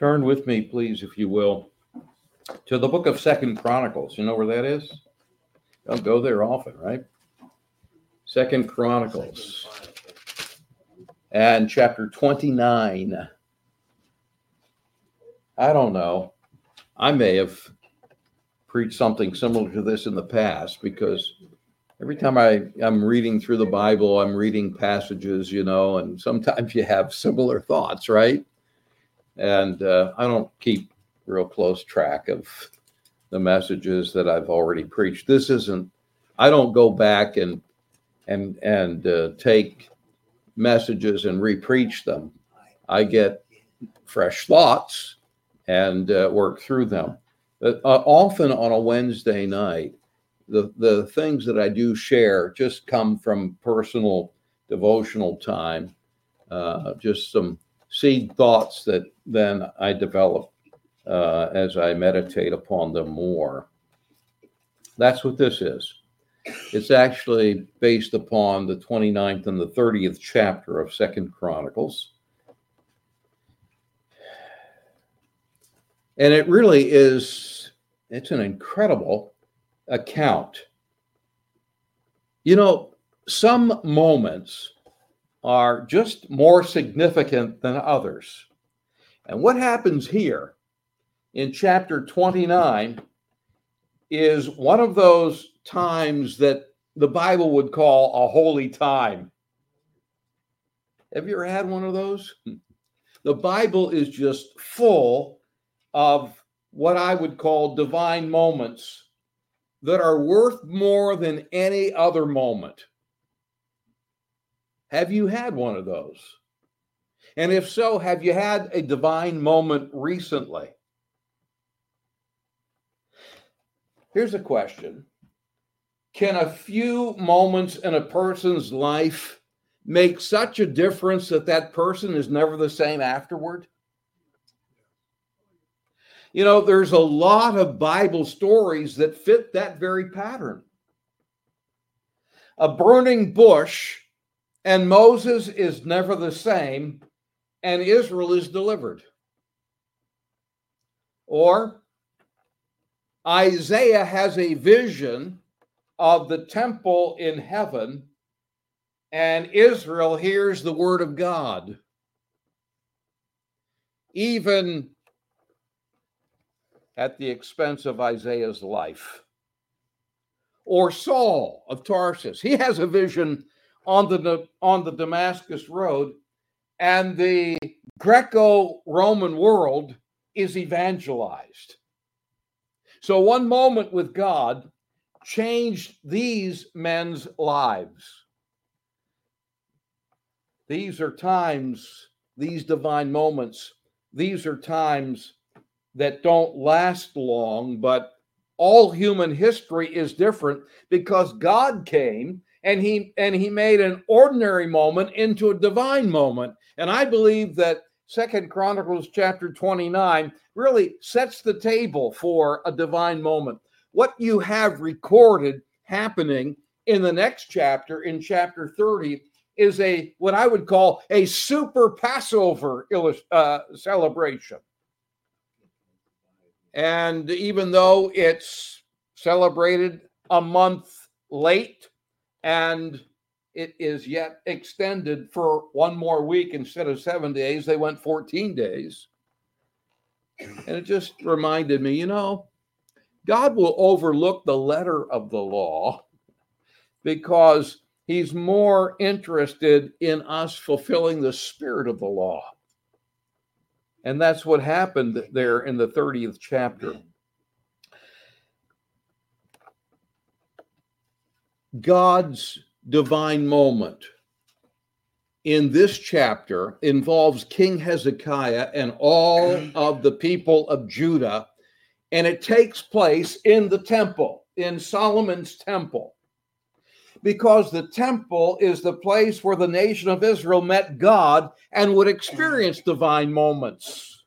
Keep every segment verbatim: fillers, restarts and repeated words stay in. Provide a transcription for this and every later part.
Turn with me, please, if you will, to the book of Second Chronicles. You know where that is? Don't go there often, right? Second Chronicles and chapter twenty-nine. I don't know. I may have preached something similar to this in the past, because every time I, I'm reading through the Bible, I'm reading passages, you know, and sometimes you have similar thoughts, right? And uh, I don't keep real close track of the messages that I've already preached. This isn't, I don't go back and and and uh, take messages and repreach them. I get fresh thoughts and uh, work through them. But, uh, often on a Wednesday night, the, the things that I do share just come from personal devotional time, uh, just some seed thoughts that then I develop uh, as I meditate upon them more. That's what this is. It's actually based upon the twenty-ninth and the thirtieth chapter of Second Chronicles. And it really is, it's an incredible account. You know, some moments are just more significant than others. And what happens here in chapter twenty-nine is one of those times that the Bible would call a holy time. Have you ever had one of those? The Bible is just full of what I would call divine moments that are worth more than any other moment. Have you had one of those? And if so, have you had a divine moment recently? Here's a question. Can a few moments in a person's life make such a difference that that person is never the same afterward? You know, there's a lot of Bible stories that fit that very pattern. A burning bush, and Moses is never the same, and Israel is delivered. Or Isaiah has a vision of the temple in heaven, and Israel hears the word of God. Even at the expense of Isaiah's life. Or Saul of Tarsus. He has a vision on the, on the Damascus Road, and the Greco-Roman world is evangelized. So one moment with God changed these men's lives. These are times, these divine moments, these are times that don't last long, but all human history is different because God came and he and he made an ordinary moment into a divine moment. And I believe that Second Chronicles chapter twenty-nine really sets the table for a divine moment. What you have recorded happening in the next chapter, in chapter thirty, is a what I would call a super Passover uh, celebration. And even though it's celebrated a month late and it is yet extended for one more week instead of seven days, they went fourteen days. And it just reminded me, you know, God will overlook the letter of the law because he's more interested in us fulfilling the spirit of the law. And that's what happened there in the thirtieth chapter. God's divine moment in this chapter involves King Hezekiah and all of the people of Judah, and it takes place in the temple, in Solomon's temple, because the temple is the place where the nation of Israel met God and would experience divine moments.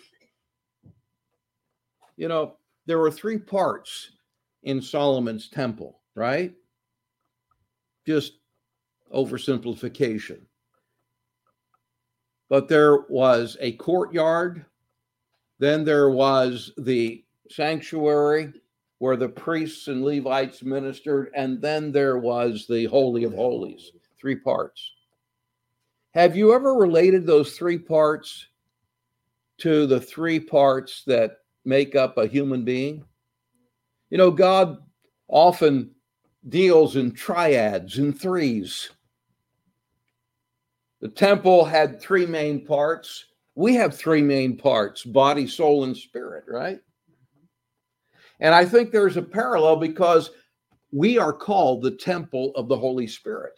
You know, there were three parts in Solomon's temple, right? Just oversimplification. But there was a courtyard, Then there was the sanctuary where the priests and Levites ministered, and then there was the Holy of Holies, three parts. Have you ever related those three parts to the three parts that make up a human being? You know, God often deals in triads, in threes. The temple had three main parts. We have three main parts: body, soul, and spirit, right? And I think there's a parallel because we are called the temple of the Holy Spirit.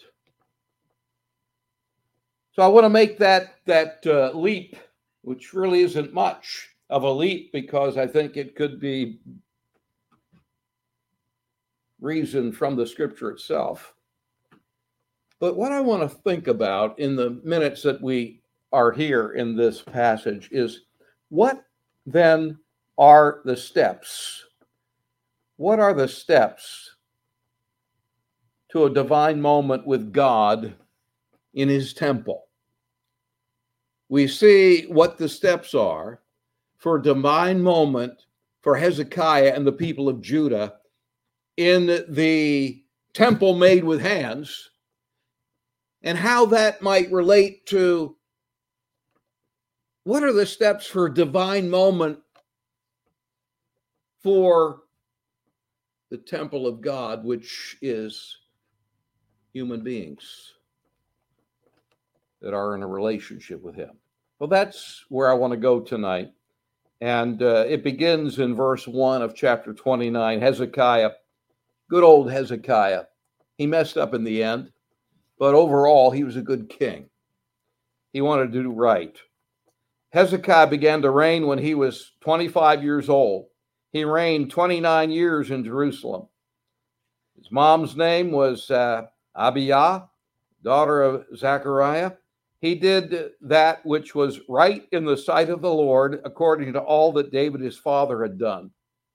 So I want to make that, that uh, leap, which really isn't much of a leap because I think it could be reasoned from the scripture itself. But what I want to think about in the minutes that we are here in this passage is, what then are the steps? What are the steps to a divine moment with God in his temple? We see what the steps are for a divine moment for Hezekiah and the people of Judah in the temple made with hands, and how that might relate to what are the steps for a divine moment for the temple of God, which is human beings that are in a relationship with him. Well, that's where I want to go tonight. And uh, it begins in verse one of chapter twenty-nine. Hezekiah, good old Hezekiah. He messed up in the end, but overall, he was a good king. He wanted to do right. Hezekiah began to reign when he was twenty-five years old. He reigned twenty-nine years in Jerusalem. His mom's name was uh, Abijah, daughter of Zechariah. He did that which was right in the sight of the Lord, according to all that David his father had done.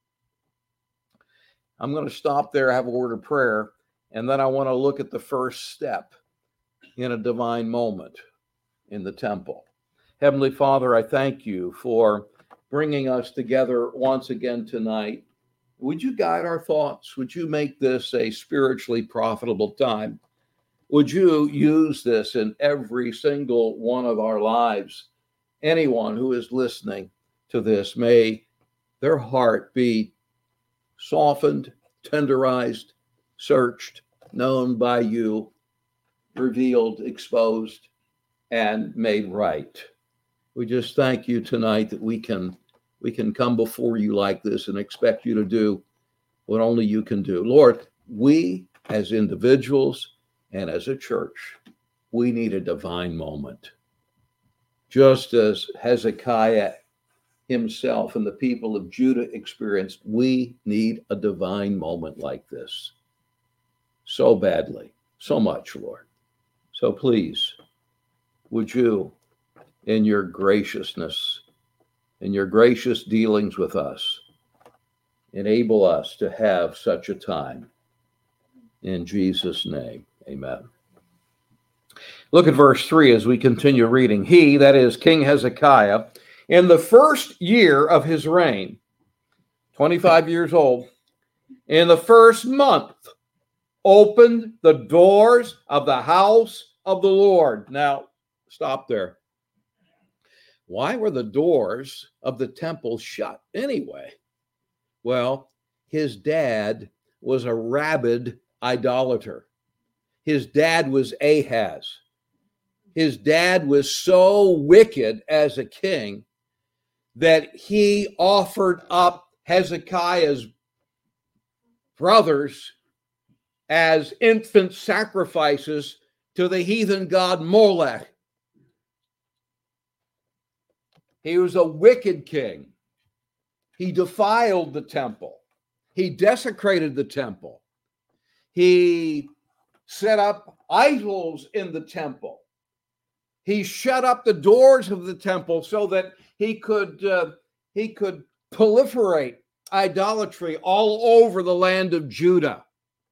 I'm going to stop there, have a word of prayer, and then I want to look at the first step in a divine moment in the temple. Heavenly Father, I thank you for bringing us together once again tonight. Would you guide our thoughts? Would you make this a spiritually profitable time? Would you use this in every single one of our lives? Anyone who is listening to this, may their heart be softened, tenderized, searched, known by you, revealed, exposed, and made right. We just thank you tonight that we can we can come before you like this and expect you to do what only you can do. Lord, we as individuals and as a church, we need a divine moment. Just as Hezekiah himself and the people of Judah experienced, we need a divine moment like this. So badly, so much, Lord. So please, would you, in your graciousness, in your gracious dealings with us, enable us to have such a time. In Jesus' name, amen. Look at verse three as we continue reading. He, that is King Hezekiah, in the first year of his reign, twenty-five years old, in the first month, opened the doors of the house of the Lord. Now, stop there. Why were the doors of the temple shut anyway? Well, his dad was a rabid idolater. His dad was Ahaz. His dad was so wicked as a king that he offered up Hezekiah's brothers as infant sacrifices to the heathen god Molech. He was a wicked king. He defiled the temple. He desecrated the temple. He set up idols in the temple. He shut up the doors of the temple so that he could uh, he could proliferate idolatry all over the land of Judah.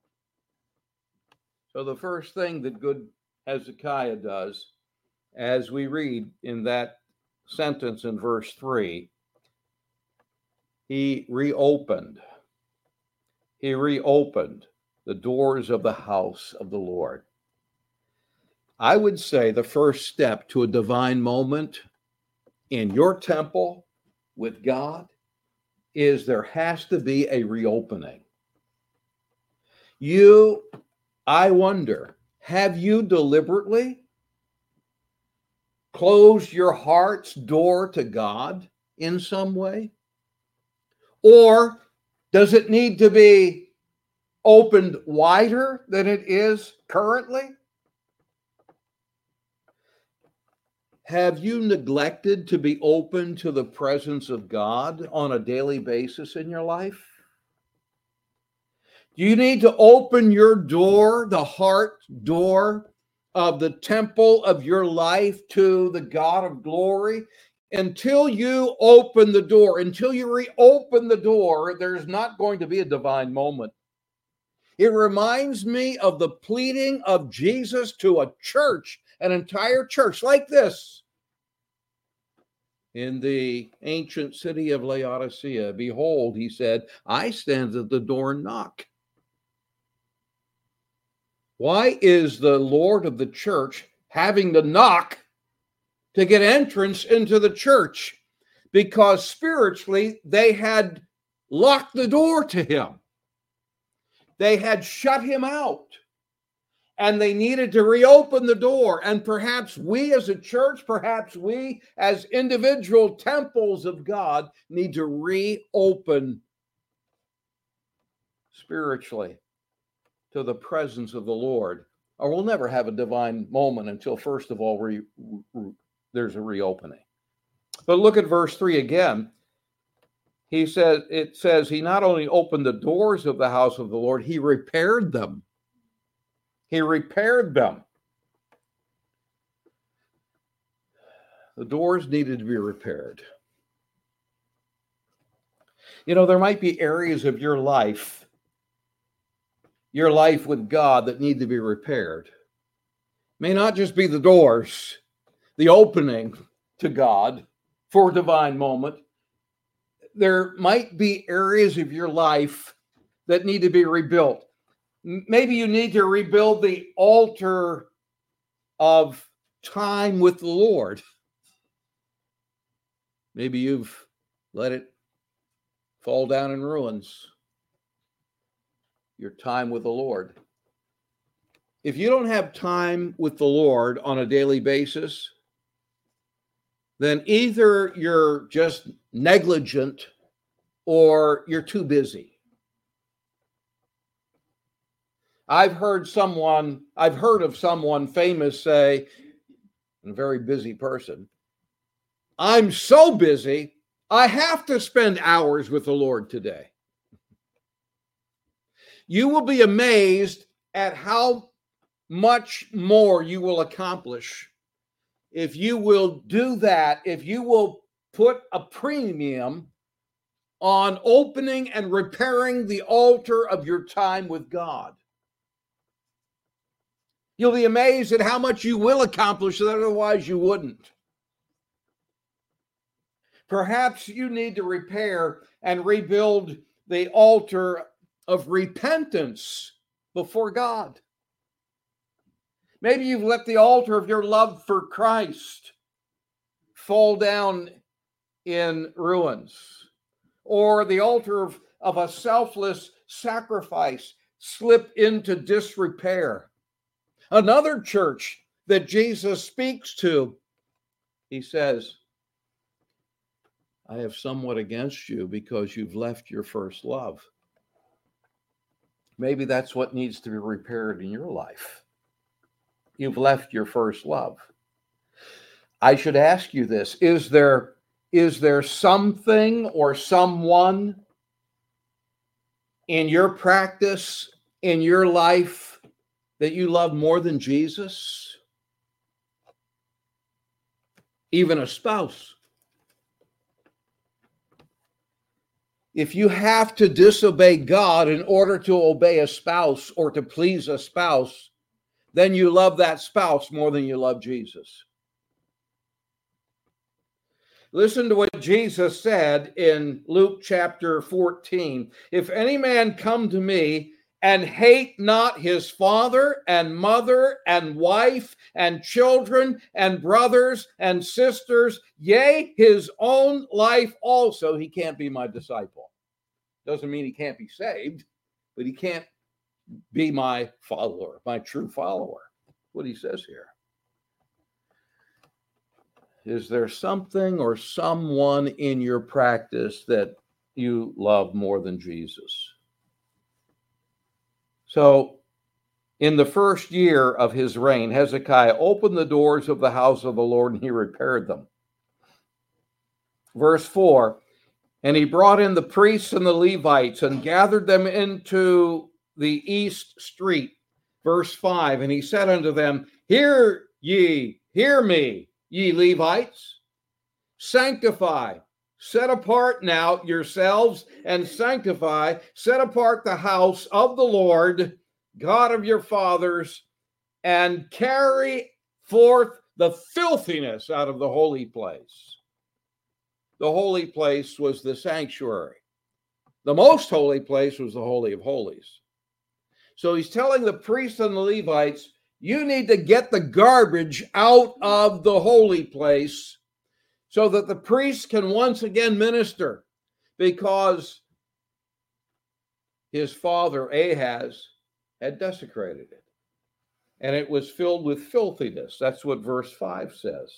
So the first thing that good Hezekiah does, as we read in that sentence in verse three, He reopened. He reopened the doors of the house of the Lord. I would say the first step to a divine moment in your temple with God is there has to be a reopening. You, I wonder, have you deliberately closed your heart's door to God in some way? Or does it need to be opened wider than it is currently? Have you neglected to be open to the presence of God on a daily basis in your life? Do you need to open your door, the heart door of the temple of your life to the God of glory? Until you open the door, until you reopen the door, there's not going to be a divine moment. It reminds me of the pleading of Jesus to a church, an entire church like this. In the ancient city of Laodicea, behold, he said, I stand at the door and knock. Why is the Lord of the church having to knock to get entrance into the church? Because spiritually, they had locked the door to him. They had shut him out. And they needed to reopen the door. And perhaps we as a church, perhaps we as individual temples of God need to reopen spiritually to the presence of the Lord. Or we'll never have a divine moment until, first of all, re, re, there's a reopening. But look at verse three again. He says, it says, he not only opened the doors of the house of the Lord, he repaired them. He repaired them. The doors needed to be repaired. You know, there might be areas of your life, your life with God, that need to be repaired. It may not just be the doors, the opening to God for a divine moment. There might be areas of your life that need to be rebuilt. Maybe you need to rebuild the altar of time with the Lord. Maybe you've let it fall down in ruins. Your time with the Lord. If you don't have time with the Lord on a daily basis, then either you're just negligent or you're too busy. I've heard someone, I've heard of someone famous say, a very busy person, I'm so busy, I have to spend hours with the Lord today. You will be amazed at how much more you will accomplish if you will do that, if you will put a premium on opening and repairing the altar of your time with God. You'll be amazed at how much you will accomplish that otherwise you wouldn't. Perhaps you need to repair and rebuild the altar of repentance before God. Maybe you've let the altar of your love for Christ fall down in ruins, or the altar of, of a selfless sacrifice slip into disrepair. Another church that Jesus speaks to, he says, I have somewhat against you because you've left your first love. Maybe that's what needs to be repaired in your life. You've left your first love. I should ask you this. Is there, is there something or someone in your practice, in your life, that you love more than Jesus? Even a spouse. If you have to disobey God in order to obey a spouse or to please a spouse, then you love that spouse more than you love Jesus. Listen to what Jesus said in Luke chapter fourteen. If any man come to me and hate not his father and mother and wife and children and brothers and sisters, yea, his own life also, he can't be my disciple. Doesn't mean he can't be saved, but he can't be my follower, my true follower. What he says here. Is there something or someone in your practice that you love more than Jesus? So, in the first year of his reign, Hezekiah opened the doors of the house of the Lord and he repaired them. Verse four, and he brought in the priests and the Levites and gathered them into the east street. Verse five, and he said unto them, Hear ye, hear me, ye Levites, sanctify, set apart now yourselves and sanctify, set apart the house of the Lord, God of your fathers, and carry forth the filthiness out of the holy place. The holy place was the sanctuary. The most holy place was the Holy of Holies. So he's telling the priests and the Levites, you need to get the garbage out of the holy place so that the priests can once again minister, because his father Ahaz had desecrated it and it was filled with filthiness. That's what verse five says.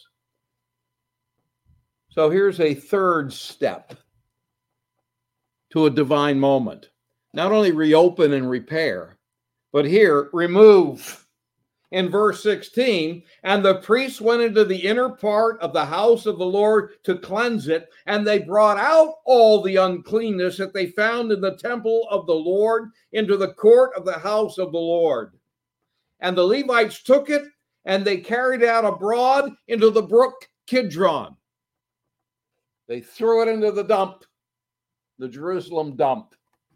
So here's a third step to a divine moment. Not only reopen and repair, but here, remove. In verse sixteen, and the priests went into the inner part of the house of the Lord to cleanse it, and they brought out all the uncleanness that they found in the temple of the Lord into the court of the house of the Lord. And the Levites took it, and they carried it out abroad into the brook Kidron. They threw it into the dump, the Jerusalem dump.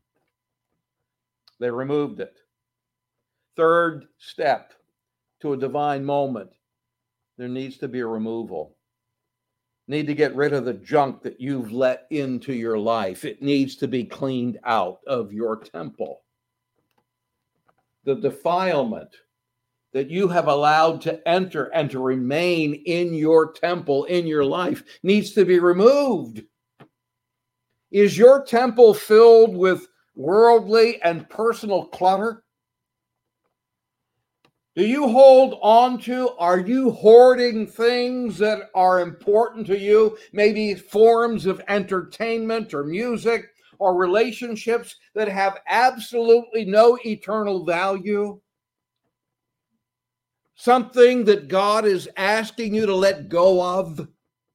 They removed it. Third step to a divine moment, there needs to be a removal. Need to get rid of the junk that you've let into your life. It needs to be cleaned out of your temple. The defilement that you have allowed to enter and to remain in your temple, in your life, needs to be removed. Is your temple filled with worldly and personal clutter? Do you hold on to, are you hoarding things that are important to you? Maybe forms of entertainment or music or relationships that have absolutely no eternal value? Something that God is asking you to let go of?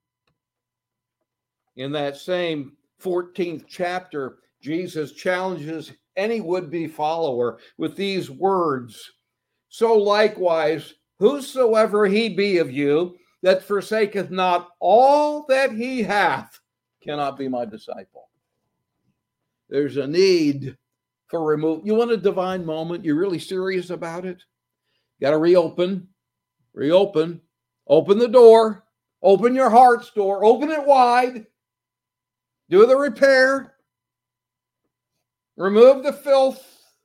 In that same fourteenth chapter, Jesus challenges any would-be follower with these words. So likewise, whosoever he be of you that forsaketh not all that he hath cannot be my disciple. There's a need for remove. You want a divine moment? You're really serious about it? Got to reopen, reopen, open the door, open your heart's door, open it wide, do the repair, remove the filth.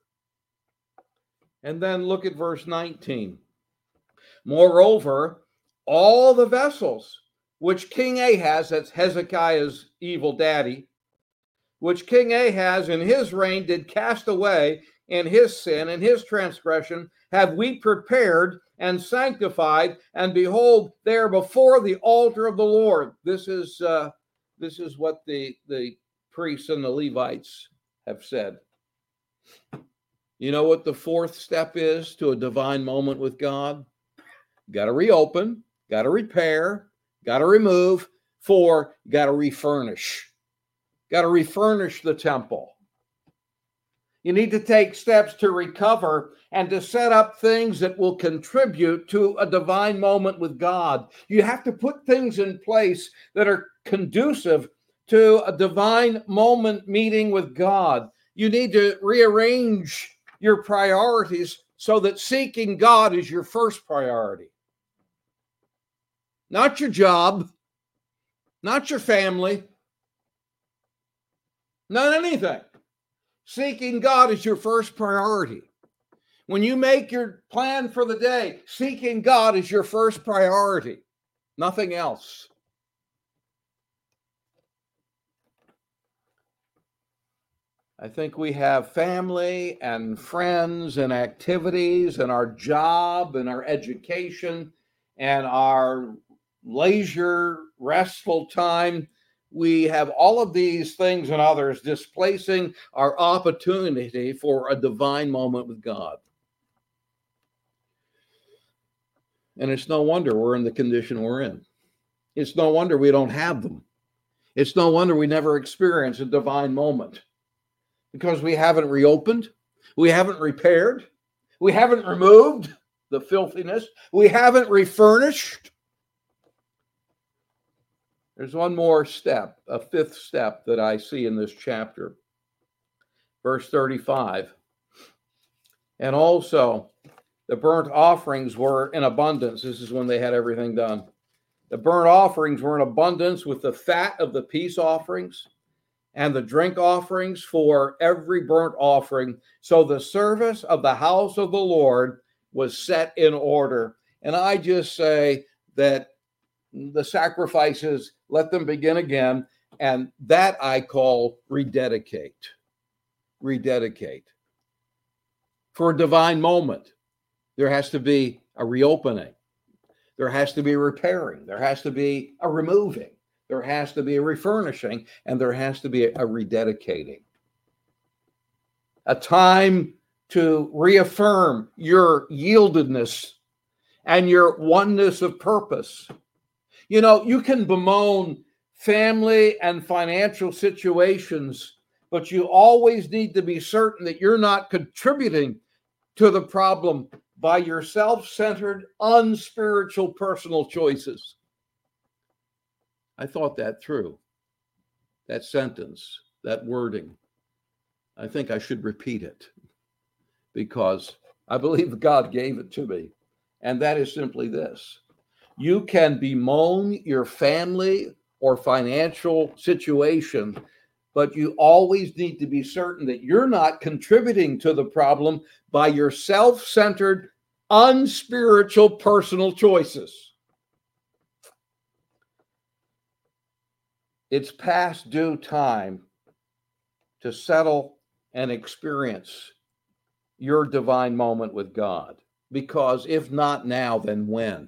And then look at verse nineteen. Moreover, all the vessels which King Ahaz, that's Hezekiah's evil daddy, which King Ahaz in his reign did cast away in his sin and his transgression, have we prepared and sanctified, and behold, they are before the altar of the Lord. This is uh, this is what the, the priests and the Levites have said. You know what the fourth step is to a divine moment with God? Got to reopen, got to repair, got to remove. Four, got to refurnish. Got to refurnish the temple. You need to take steps to recover and to set up things that will contribute to a divine moment with God. You have to put things in place that are conducive to a divine moment meeting with God. You need to rearrange your priorities so that seeking God is your first priority. Not your job, not your family, not anything. Seeking God is your first priority. When you make your plan for the day, seeking God is your first priority, nothing else. I think we have family and friends and activities and our job and our education and our leisure, restful time. We have all of these things and others displacing our opportunity for a divine moment with God. And it's no wonder we're in the condition we're in. It's no wonder we don't have them. It's no wonder we never experience a divine moment. Because we haven't reopened, we haven't repaired, we haven't removed the filthiness, we haven't refurnished. There's one more step, a fifth step that I see in this chapter. Verse thirty-five. And also, the burnt offerings were in abundance. This is when they had everything done. The burnt offerings were in abundance with the fat of the peace offerings and the drink offerings for every burnt offering. So the service of the house of the Lord was set in order. And I just say that the sacrifices, let them begin again. And that I call rededicate. Rededicate. For a divine moment, there has to be a reopening. There has to be a repairing. There has to be a removing. There has to be a refurnishing, and there has to be a, a rededicating. A time to reaffirm your yieldedness and your oneness of purpose. You know, you can bemoan family and financial situations, but you always need to be certain that you're not contributing to the problem by your self-centered, unspiritual personal choices. I thought that through, that sentence, that wording. I think I should repeat it because I believe God gave it to me. And that is simply this. You can bemoan your family or financial situation, but you always need to be certain that you're not contributing to the problem by your self-centered, unspiritual personal choices. It's past due time to settle and experience your divine moment with God. Because if not now, then when?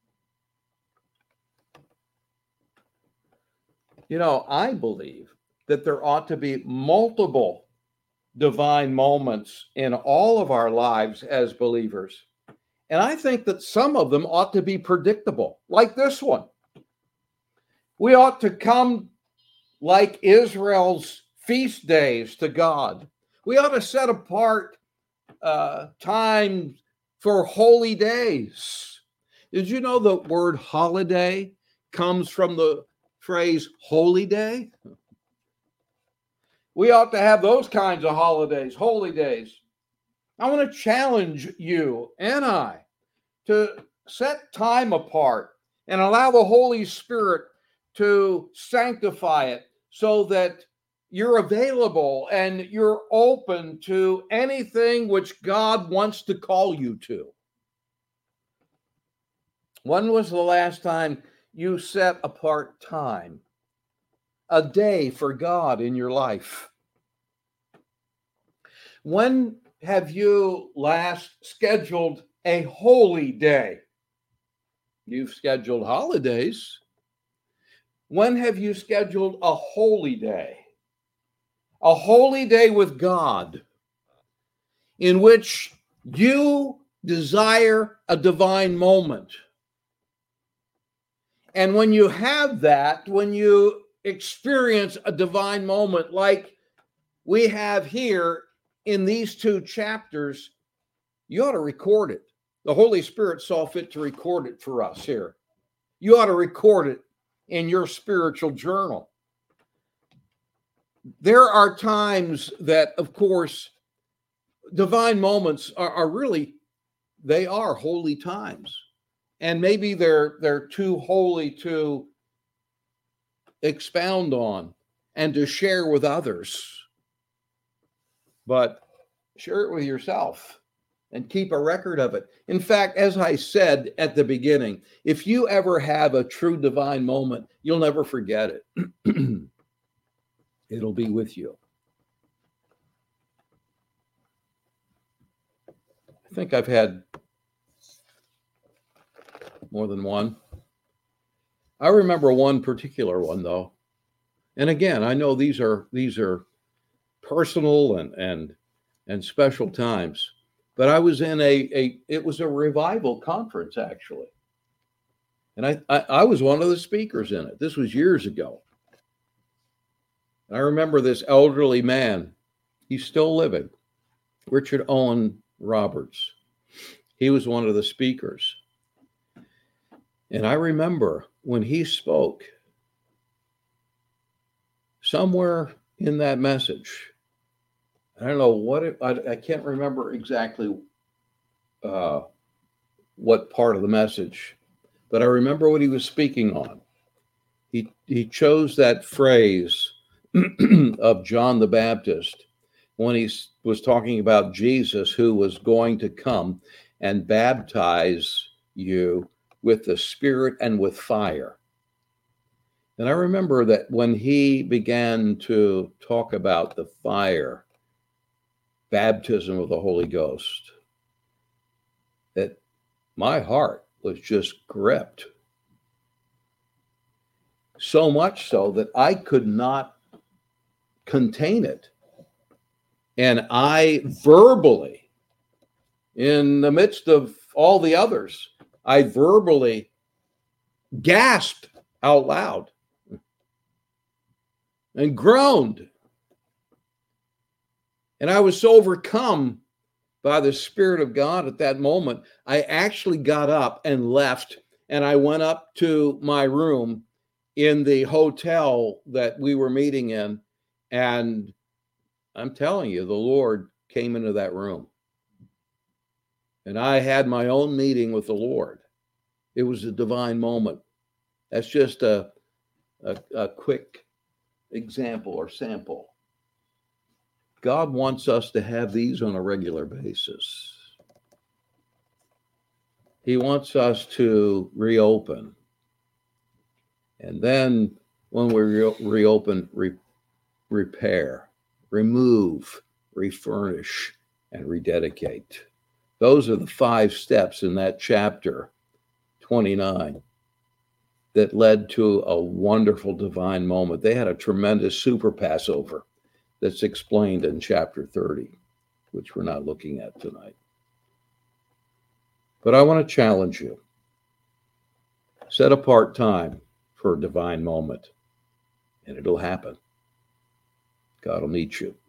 You know, I believe that there ought to be multiple divine moments in all of our lives as believers. And I think that some of them ought to be predictable, like this one. We ought to come like Israel's feast days to God. We ought to set apart uh, time for holy days. Did you know the word holiday comes from the phrase holy day? We ought to have those kinds of holidays, holy days. I want to challenge you and I to set time apart and allow the Holy Spirit to sanctify it so that you're available and you're open to anything which God wants to call you to. When was the last time you set apart time, a day for God in your life? When have you last scheduled a holy day? You've scheduled holidays. When have you scheduled a holy day? A holy day with God in which you desire a divine moment. And when you have that, when you experience a divine moment like we have here in these two chapters, you ought to record it. The Holy Spirit saw fit to record it for us here. You ought to record it in your spiritual journal. There are times that, of course, divine moments are, are really, they are holy times. And maybe they're they're too holy to expound on and to share with others. But share it with yourself and keep a record of it. In fact, as I said at the beginning, if you ever have a true divine moment, you'll never forget it. It'll be with you. I think I've had more than one. I remember one particular one, though. And again, I know these are these are personal and and and special times. But I was in a, a it was a revival conference, actually. And I, I, I was one of the speakers in it. This was years ago. And I remember this elderly man. He's still living. Richard Owen Roberts. He was one of the speakers. And I remember when he spoke, somewhere in that message, I don't know what it, I, I can't remember exactly uh, what part of the message, but I remember what he was speaking on. He, he chose that phrase of John the Baptist when he was talking about Jesus, who was going to come and baptize you with the Spirit and with fire. And I remember that when he began to talk about the fire, baptism of the Holy Ghost, that my heart was just gripped. So much so that I could not contain it. And I verbally, in the midst of all the others, I verbally gasped out loud and groaned. And I was so overcome by the Spirit of God at that moment, I actually got up and left, and I went up to my room in the hotel that we were meeting in, and I'm telling you, the Lord came into that room. And I had my own meeting with the Lord. It was a divine moment. That's just a, a, a quick example or sample. God wants us to have these on a regular basis. He wants us to reopen. And then when we re- reopen, re- repair, remove, refurnish, and rededicate. Those are the five steps in that chapter twenty-nine that led to a wonderful divine moment. They had a tremendous super Passover that's explained in chapter thirty, which we're not looking at tonight. But I want to challenge you. Set apart time for a divine moment, and it'll happen. God will meet you.